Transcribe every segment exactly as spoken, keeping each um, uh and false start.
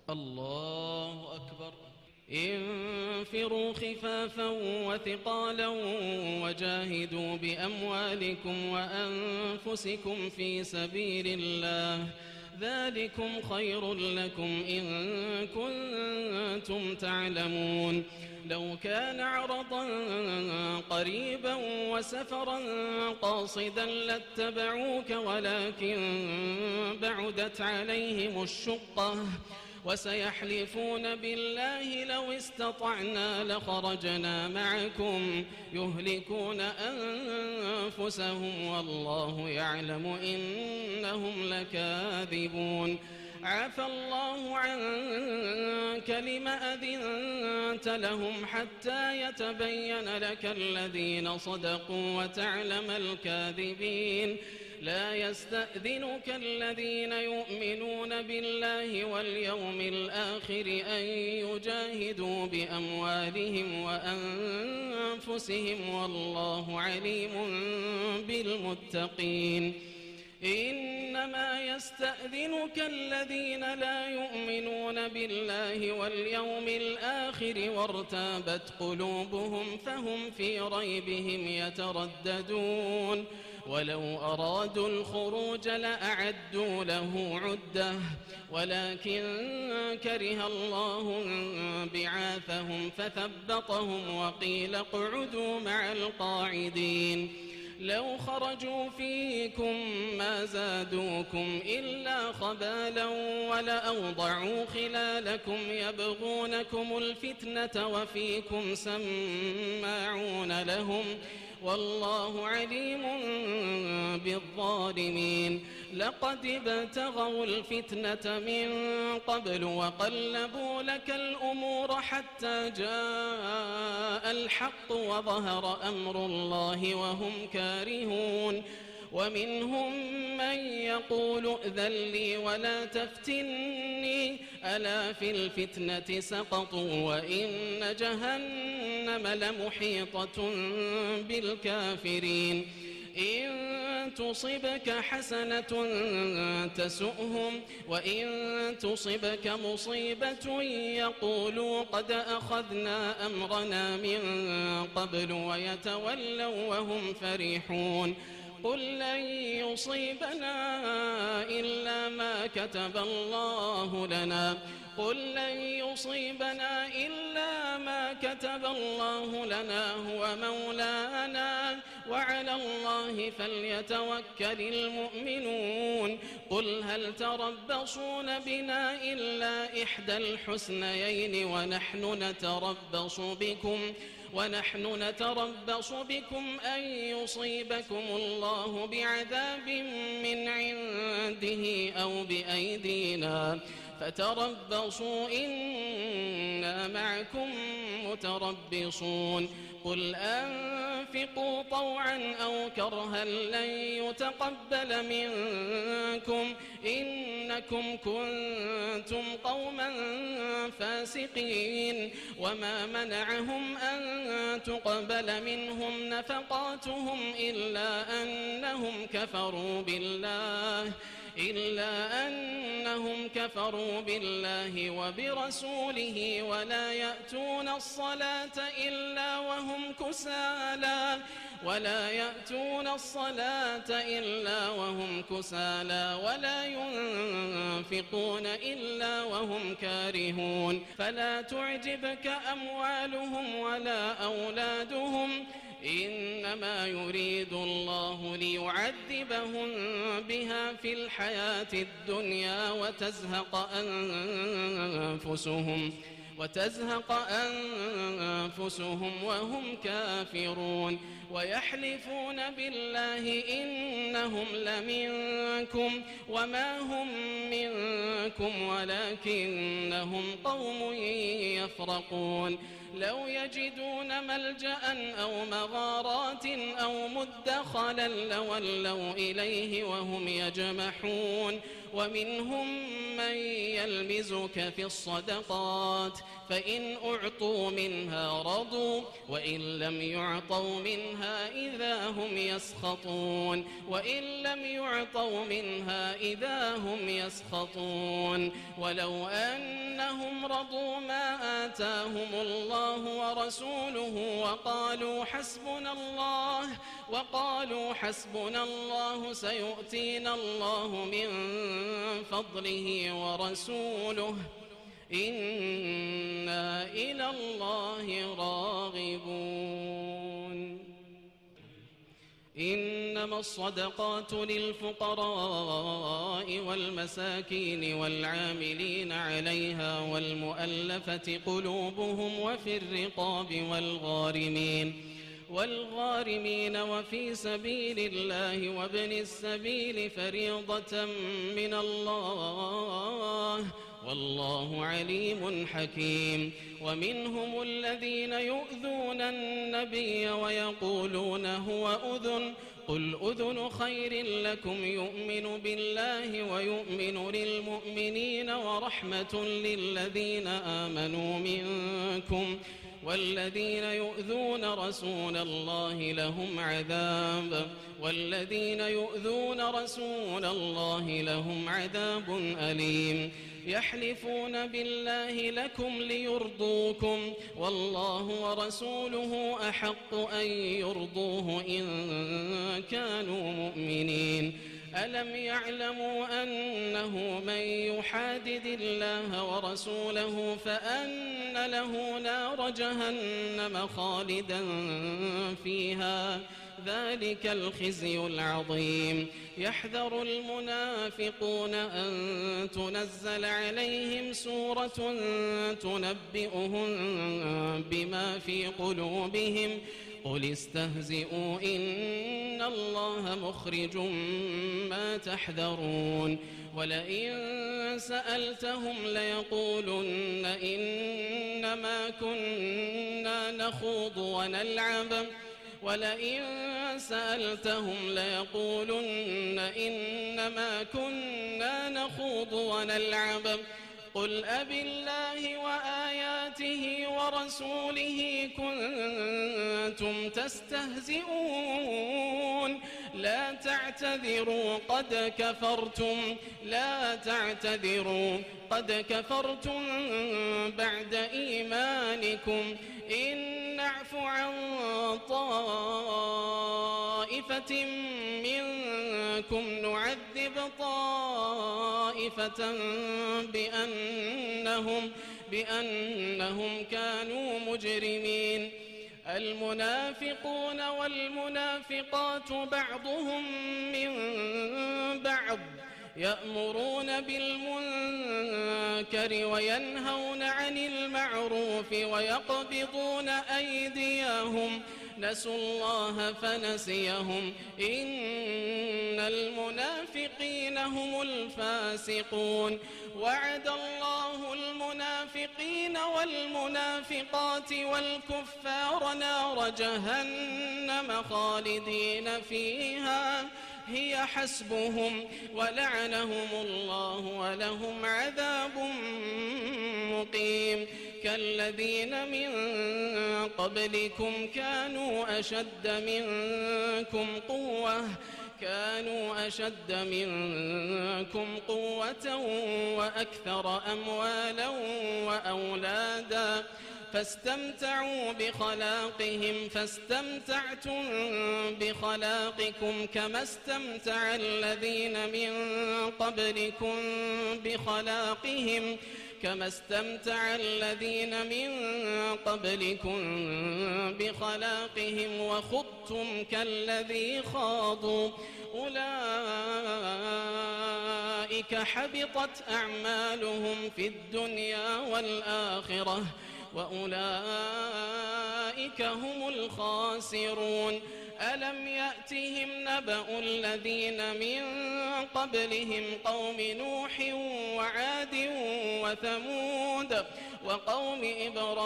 الله أكبر. انفروا خفافا وثقالا وجاهدوا بأموالكم وأنفسكم في سبيل الله ذلكم خير لكم إن كنتم تعلمون. لو كان عرضا قريبا وسفرا قاصدا لاتبعوك ولكن بعدت عليهم الشقة وسيحلفون بالله لو استطعنا لخرجنا معكم يهلكون أنفسهم والله يعلم إنهم لكاذبون. عفى الله عنك لم أذنت لهم حتى يتبين لك الذين صدقوا وتعلم الكاذبين. لا يستأذنك الذين يؤمنون بالله واليوم الآخر أن يجاهدوا بأموالهم وأنفسهم والله عليم بالمتقين. إنما يستأذنك الذين لا يؤمنون بالله واليوم الآخر وارتابت قلوبهم فهم في ريبهم يترددون. ولو أرادوا الخروج لأعدوا له عدة ولكن كره الله بعاثهم فثبطهم وقيل اقعدوا مع القاعدين. لو خرجوا فيكم ما زادوكم إلا خبالا ولأوضعوا خلالكم يبغونكم الفتنة وفيكم سماعون لهم والله عليم بالظالمين. لقد ابتغوا الفتنة من قبل وقلبوا لك الأمور حتى جاء الحق وظهر أمر الله وهم كارهون. ومنهم من يقول ائذن لي ولا تفتني ألا في الفتنة سقطوا وإن جهنم لمحيطة بالكافرين. إن تصبك حسنة تسؤهم وإن تصبك مصيبة يقولوا قد أخذنا أمرنا من قبل ويتولوا وهم فرحون. قل لن يصيبنا إلا ما كتب الله لنا قل لن يصيبنا إلا ما كتب الله لنا هو مولانا وعلى الله فليتوكل المؤمنون. قل هل تربصون بنا إلا إحدى الحسنيين ونحن نتربص بكم ونحن نتربص بكم أن يصيبكم الله بعذاب من عنده أو بأيدينا فتربصوا إنا معكم متربصون. قل أنفقوا طوعا أو كرها لن يتقبل منكم إنكم كنتم قوما فاسقين. وما منعهم أن تقبل منهم نفقاتهم إلا أنهم كفروا بالله إلا أنهم كفروا بالله وبرسوله ولا يأتون الصلاة إلا وهم كسالى ولا يأتون الصلاة إلا وهم كسالى ولا ينفقون إلا وهم كارهون. فلا تعجبك أموالهم ولا أولادهم إنما يريد الله ليعذبهم بها في الحياة الدنيا وتزهق أنفسهم وتزهق أنفسهم وهم كافرون. ويحلفون بالله إنهم لمنكم وما هم منكم ولكنهم قوم يفرقون. لو يجدون ملجأ أو مغارات أو مدخلا لولوا إليه وهم يجمحون ومنهم من يلمزك في الصدقات فإن أعطوا منها رضوا وإن لم يعطوا منها إذا هم يسخطون وإن لم يعطوا منها إذا هم يسخطون ولو أنهم رضوا ما آتاهم الله ورسوله وقالوا حسبنا الله وقالوا حسبنا الله سيؤتينا الله من فضله ورسوله إنا إلى الله راغبون. إنما الصدقات للفقراء والمساكين والعاملين عليها والمؤلفة قلوبهم وفي الرقاب والغارمين والغارمين وفي سبيل الله وابن السبيل فريضة من الله والله عليم حكيم. ومنهم الذين يؤذون النبي ويقولون هو أذن قل أذن خير لكم يؤمن بالله ويؤمن للمؤمنين ورحمة للذين آمنوا منكم والذين يؤذون رسول الله لهم عذاب والذين يؤذون رسول الله لهم عذاب أليم. يحلفون بالله لكم ليرضوكم والله ورسوله أحق أن يرضوه إن كانوا مؤمنين. ألم يعلموا أنه من يحادد الله ورسوله فأن له نار جهنم خالدا فيها ذلك الخزي العظيم. يحذر المنافقون أن تنزل عليهم سورة تنبئهم بما في قلوبهم قل استهزئوا إن الله مخرج ما تحذرون. ولئن سألتهم ليقولن إنما كنا نخوض ونلعب ولئن سألتهم ليقولن إنما كنا نخوض ونلعب قل أبالله وآياته ورسوله كنتم تستهزئون لا تعتذروا قد كفرتم لا تعتذروا قد كفرتم بعد إيمانكم إن نعف عن طائفة منكم نعذب طائفة بأنهم, بأنهم كانوا مجرمين. المنافقون والمنافقات بعضهم من بعض يأمرون بالمنكر وينهون عن المعروف ويقبضون أيديهم نسوا الله فنسيهم إن المنافقين هم الفاسقون. وعد الله المنافقين والمنافقات والكفار نار جهنم خالدين فيها هي حسبهم ولعنهم الله ولهم عذاب مقيم. كالذين من قبلكم كانوا أشد منكم قوة كانوا أشد منكم قوة وأكثر أموالا وأولادا فاستمتعوا بخلاقهم فاستمتعتم بخلاقكم كما استمتع الذين من قبلكم بخلاقهم كما استمتع الذين من قبلكم بخلاقهم وخضتم كالذي خاضوا أولئك حبطت أعمالهم في الدنيا والآخرة وأولئك هم الخاسرون. ألم يأتهم نبأ الذين من قبلهم قوم نوح وعاد وثمود وقوم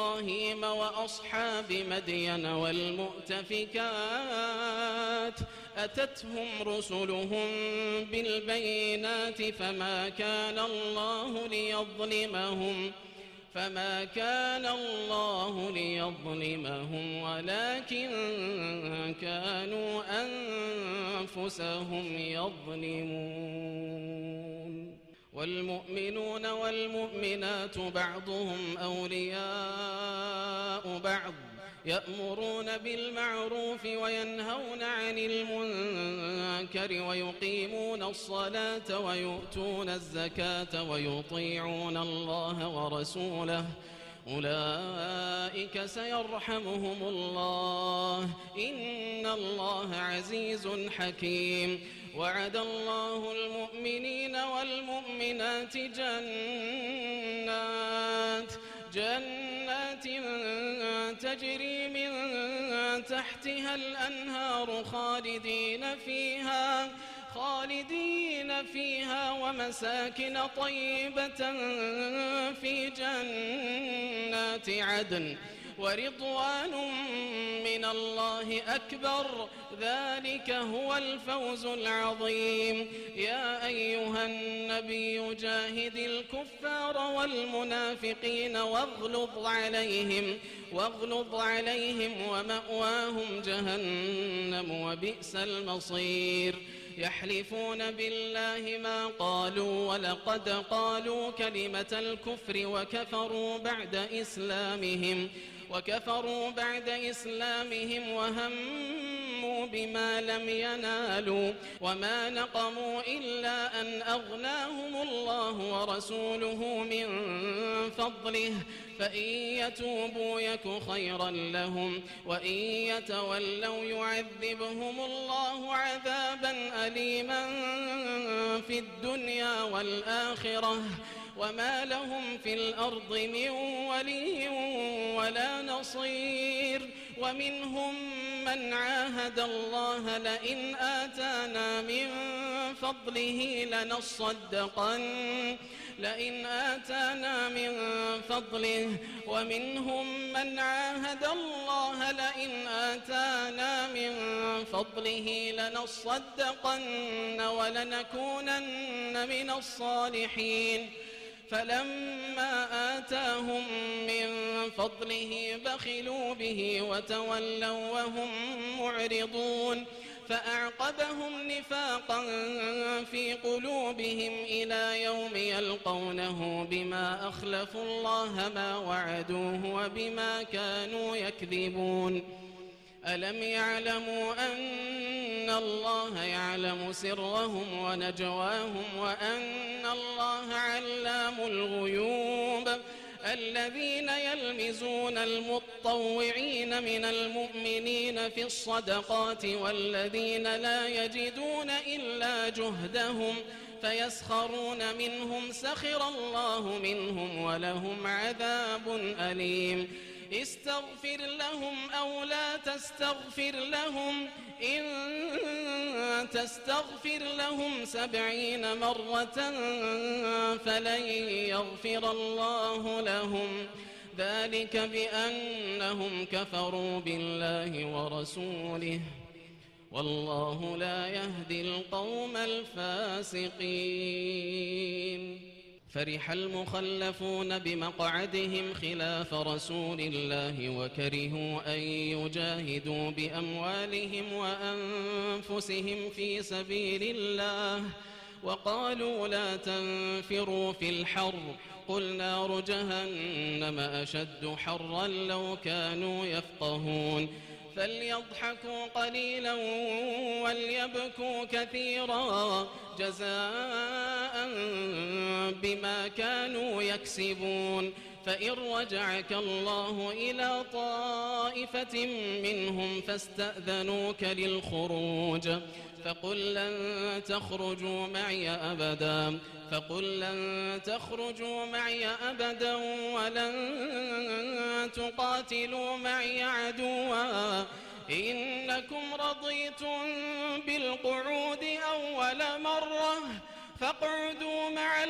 إبراهيم وأصحاب مدين والمؤتفكات أتتهم رسلهم بالبينات فما كان الله ليظلمهم فما كان الله ليظلمهم ولكن كانوا أنفسهم يظلمون والمؤمنون والمؤمنات بعضهم أولياء بعض يأمرون بالمعروف وينهون عن المنكر ويقيمون الصلاة ويؤتون الزكاة ويطيعون الله ورسوله أولئك سيرحمهم الله إن الله عزيز حكيم وعد الله المؤمنين والمؤمنات جنات جنات تجري من تحتها الأنهار خالدين فيها خالدين فيها ومساكن طيبة في جنات عدن ورضوان من الله أكبر ذلك هو الفوز العظيم يا أيها النبي جاهد الكفار والمنافقين واغلظ عليهم واغلظ عليهم ومأواهم جهنم وبئس المصير يحلفون بالله ما قالوا ولقد قالوا كلمة الكفر وكفروا بعد إسلامهم وكفروا بعد إسلامهم وهموا بما لم ينالوا وما نقموا إلا أن أغناهم الله ورسوله من فضله فإن يتوبوا يك خيرا لهم وإن يتولوا يعذبهم الله عذابا أليما في الدنيا والآخرة وما لهم في الأرض من ولي ولا نصير ومنهم من عاهد الله لئن آتانا من فضله لنصدقن لئن آتانا من فضله ومنهم من عاهد الله لئن آتانا من فضله لنصدقن ولنكونن من الصالحين فلما آتاهم من فضله بخلوا به وتولوا وهم معرضون فأعقبهم نفاقا في قلوبهم إلى يوم يلقونه بما أخلفوا الله ما وعدوه وبما كانوا يكذبون ألم يعلموا أن الله يعلم سرهم ونجواهم وأن الله علام الغيوب الذين يلمزون المطوعين من المؤمنين في الصدقات والذين لا يجدون إلا جهدهم فيسخرون منهم سخر الله منهم ولهم عذاب أليم استغفر لهم أو لا تستغفر لهم إن تستغفر لهم سبعين مرة فلن يغفر الله لهم ذلك بأنهم كفروا بالله ورسوله والله لا يهدي القوم الفاسقين فرح المخلفون بمقعدهم خلاف رسول الله وكرهوا أن يجاهدوا بأموالهم وأنفسهم في سبيل الله وقالوا لا تنفروا في الحر قل نار جهنم أشد حرا لو كانوا يفقهون فليضحكوا قليلا وليبكوا كثيرا جزاء بما كانوا يكسبون فإن رجعك الله إلى طائفة منهم فاستأذنوك للخروج فقل لن تخرجوا معي أبدا فقل لن تخرجوا معي أبدا ولن تقاتلوا معي عدوا إنكم رضيتم بالقعود أول مرة فاقعدوا مع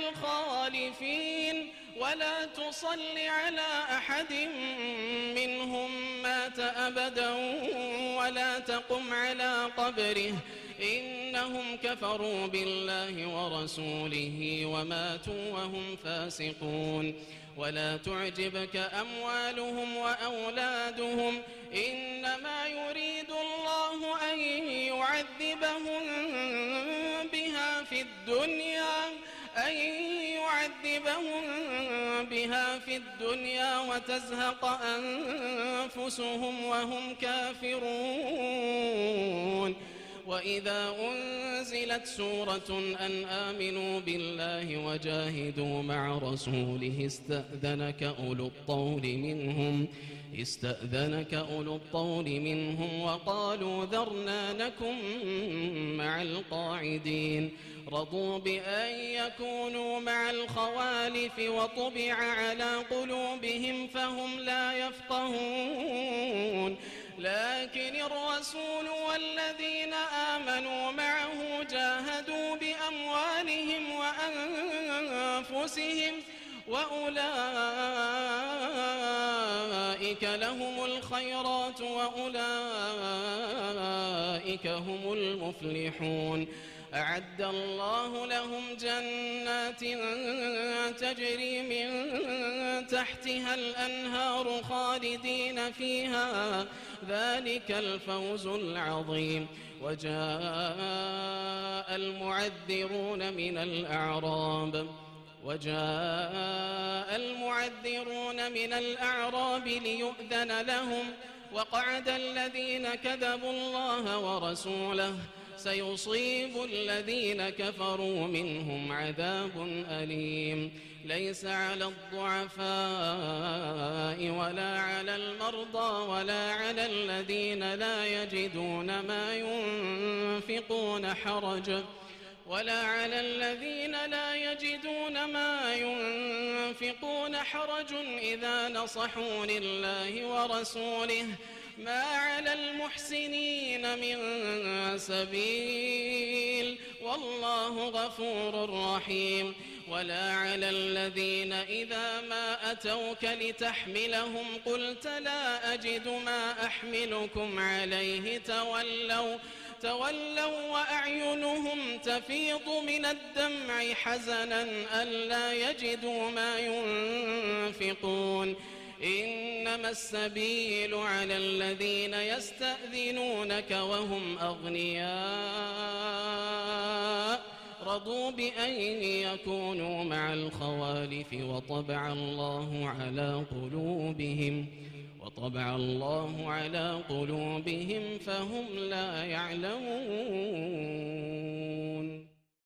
الخالفين ولا تصل على أحد منهم مات أبدا ولا تقم على قبره إنهم كفروا بالله ورسوله وماتوا وهم فاسقون ولا تعجبك أموالهم وأولادهم إنما يريد الله أن يعذبهم بها في الدنيا أن يعذبهم بها في الدنيا وتزهق أنفسهم وهم كافرون وإذا أنزلت سورة أن آمنوا بالله وجاهدوا مع رسوله استأذنك أولو الطول منهم استأذنك أولو الطول منهم وقالوا ذرنا نكن مع القاعدين رضوا بأن يكونوا مع الخوالف وطبع على قلوبهم فهم لا يفقهون لكن الرسول والذين آمنوا معه جاهدوا بأموالهم وأنفسهم وأولئك لهم الخيرات وأولئك هم المفلحون أعد الله لهم جنات تجري من تحتها الأنهار خالدين فيها ذلك الفوز العظيم وجاء المعذرون من الأعراب وجاء المعذرون من الأعراب ليؤذن لهم وقعد الذين كذبوا الله ورسوله سيصيب الذين كفروا منهم عذاب أليم ليس على الضعفاء ولا على المرضى ولا على الذين لا يجدون ما ينفقون حرج ولا على الذين لا يجدون ما ينفقون حرج إذا نصحوا لله ورسوله ما على المحسنين من سبيل والله غفور رحيم ولا على الذين إذا ما أتوك لتحملهم قلت لا أجد ما أحملكم عليه تولوا تولوا وأعينهم تفيض من الدمع حزنا ألا يجدوا ما ينفقون إنما السبيل على الذين يستأذنونك وهم أغنياء رضوا بأن يكونوا مع الخوالف وطبع الله على قلوبهم وطبع الله على قلوبهم فهم لا يعلمون